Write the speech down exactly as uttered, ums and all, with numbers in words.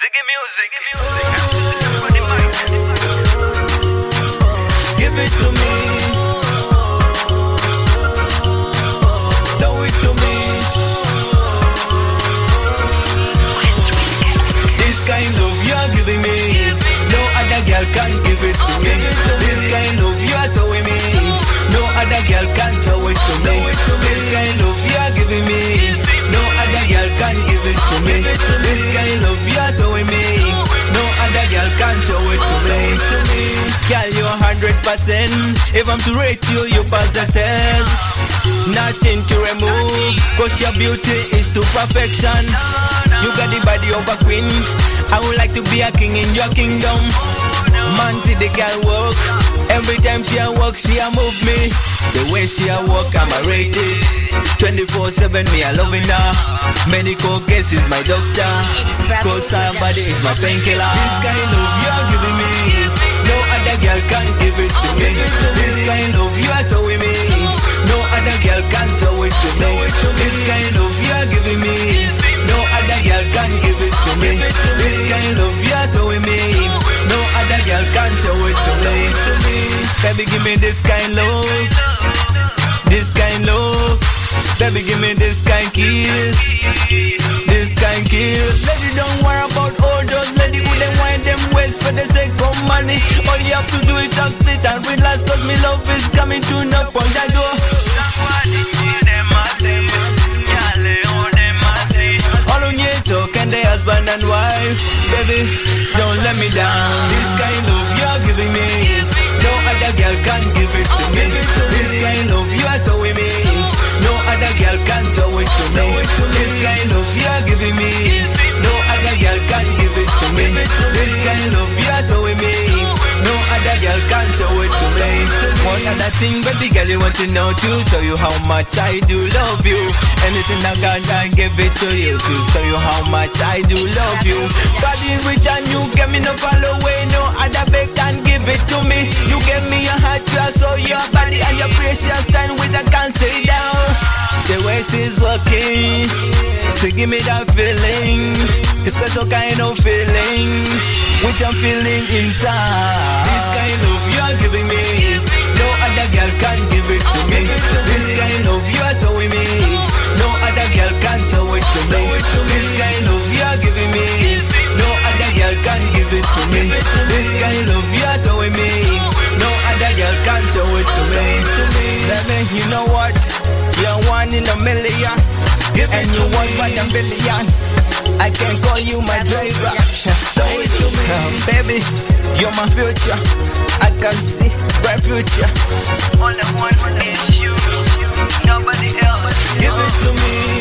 Ziggy music, Ziggy music. Give it to me. Show it to me. This kind of you are giving me, no other girl can give it to me. This kind of you are showing me, no other girl can show it to me. This kind of you are giving me, no other girl can give it to me. This kind of you are showing me, no other girl can show it to me. Girl, you a hundred percent. If I'm to rate you, you pass the test. Nothing to remove, cause your beauty is to perfection. You got the body of a queen. I would like to be a king in your kingdom. Man, see the girl walk. Every time she a walk, she a move me. The way she a walk, I'm a rate it. twenty-four seven, me a loving her. Medical case is my doctor, cause her body is my painkiller. This kind of you are giving me, no other girl can give it to me. This kind of you are showing me, no other girl can show it to me. This kind of you are giving me, no other girl can give it to me. This kind of you are showing me, no other girl can show it to me. Baby, give me this kind love, this kind love. Baby, give me this kind kiss, this kind kiss. Lady, don't worry about all those lady who they wind them waist for the sake of money. All you have to do is just sit and relax, cause me love is coming to knock on that door. All on you talk and the husband and wife. Baby, don't let me down. This kind of you are giving me, no other girl can give it to me. This kind of you are showing me, no other girl can show it to me. This kind of you are giving me, no other girl can give it to me. This kind of you are showing me, no other girl can show it to me. One other thing, baby girl, you want to know too. Show you how much I do love you. Anything I got, I give it to you to show you how much I do love you. But in return, you get me no follow away, no other babe can give it to me. You give me your heart, you so your body and your precious time, which I can't say down. The way she's walking, she give me that feeling, a special kind of feeling, which I'm feeling inside. This kind of you are giving me, no other girl can give it to me. This kind of you are showing me, no other girl can show it to me. This kind of you are giving me, no other girl can give it to me. This kind of you are showing me, no other girl can show it to me. Baby, you know what? You're one in a million, and you want one a billion. I can call you my driver. Show it to me, uh, baby. You're my future. I can see bright future. All I want is you, nobody else. Give it to me.